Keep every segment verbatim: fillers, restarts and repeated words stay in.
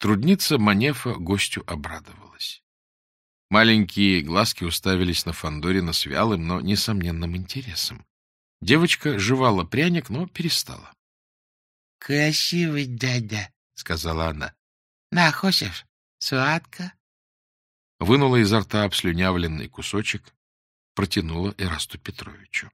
Трудница Манефа гостю обрадовалась. Маленькие глазки уставились на Фандорина с вялым, но несомненным интересом. Девочка жевала пряник, но перестала. — Красивый дядя, — сказала она. — На, хочешь? Сладко. Вынула изо рта обслюнявленный кусочек, протянула Эрасту Петровичу.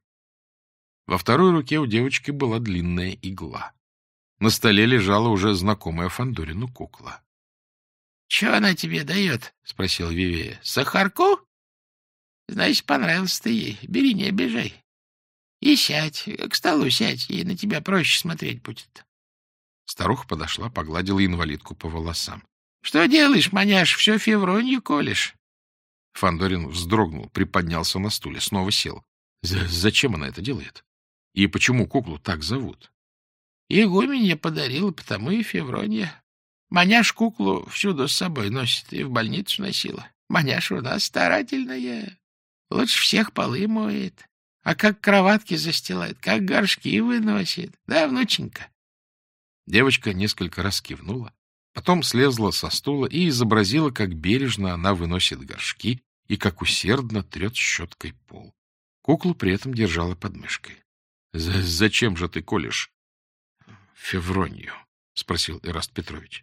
Во второй руке у девочки была длинная игла. На столе лежала уже знакомая Фандорину кукла. — Чего она тебе дает? — спросил Вивея. — Сахарку? Значит, понравился ты ей. Бери, не обижай. И сядь, к столу сядь, ей на тебя проще смотреть будет. Старуха подошла, погладила инвалидку по волосам. — Что делаешь, маняш, все февронью колешь? Фандорин вздрогнул, приподнялся на стуле, снова сел. Зачем она это делает? И почему куклу так зовут? Игуменья подарила, потому и Февронья. Маняш куклу всюду с собой носит, и в больницу носила. Маняша у нас старательная, лучше всех полы моет. А как кроватки застилает, как горшки выносит. Да, внученька? Девочка несколько раз кивнула, потом слезла со стула и изобразила, как бережно она выносит горшки и как усердно трет щеткой пол. Куклу при этом держала под мышкой. — Зачем же ты колешь Февронью? — спросил Эраст Петрович.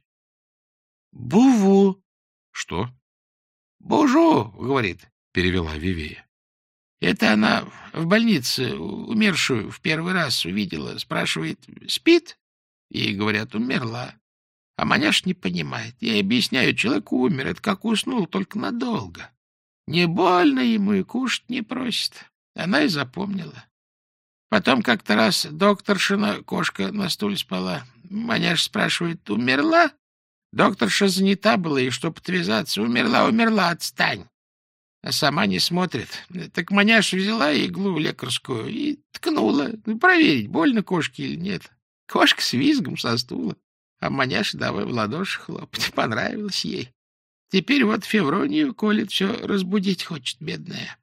— Буву. — Что? — Бужу, — говорит, — перевела Вивея. Это она в больнице умершую в первый раз увидела. Спрашивает, спит? Ей говорят, умерла. А маняш не понимает. Я объясняю, человек умер, это как уснул, только надолго. Не больно ему и кушать не просит. Она и запомнила. Потом как-то раз докторшина, кошка, на стуле спала. Маняш спрашивает, умерла? Докторша занята была, и чтоб отвязаться, умерла, умерла, отстань. А сама не смотрит. Так маняша взяла иглу лекарскую и ткнула. Проверить, больно кошке или нет. Кошка с визгом со стула. А маняша давай в ладоши хлопать. Понравилось ей. Теперь вот Февронию колет, все разбудить хочет, бедная.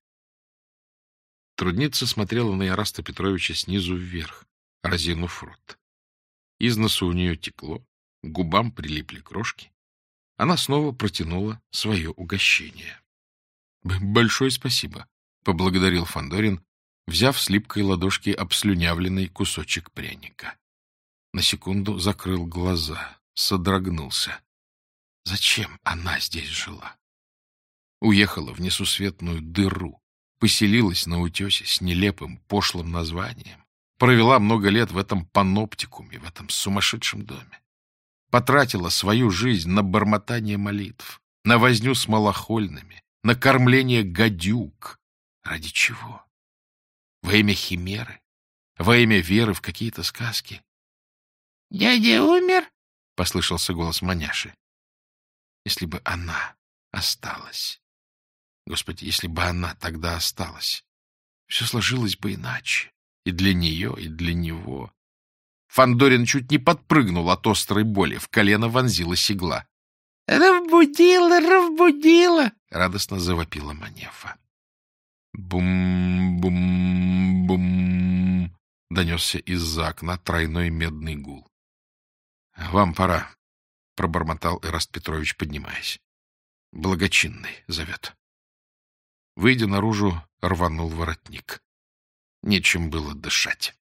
Трудница смотрела на Эраста Петровича снизу вверх, разинув рот. Из носу у нее текло, к губам прилипли крошки. Она снова протянула свое угощение. — Большое спасибо, — поблагодарил Фандорин, взяв с липкой ладошки обслюнявленный кусочек пряника. На секунду закрыл глаза, содрогнулся. Зачем она здесь жила? Уехала в несусветную дыру, поселилась на утесе с нелепым, пошлым названием, провела много лет в этом паноптикуме, в этом сумасшедшем доме, потратила свою жизнь на бормотание молитв, на возню с малохольными, на кормление гадюк. Ради чего? Во имя химеры? Во имя веры в какие-то сказки? — Дядя умер? — послышался голос маняши. Если бы она осталась. Господи, если бы она тогда осталась, все сложилось бы иначе. И для нее, и для него. Фандорин чуть не подпрыгнул от острой боли. В колено вонзилась игла. — Разбудила, разбудила! — радостно завопила Манефа. Бум-бум-бум! — донесся из-за окна тройной медный гул. — Вам пора, — пробормотал Эраст Петрович, поднимаясь. — Благочинный зовет. Выйдя наружу, рванул воротник. Нечем было дышать.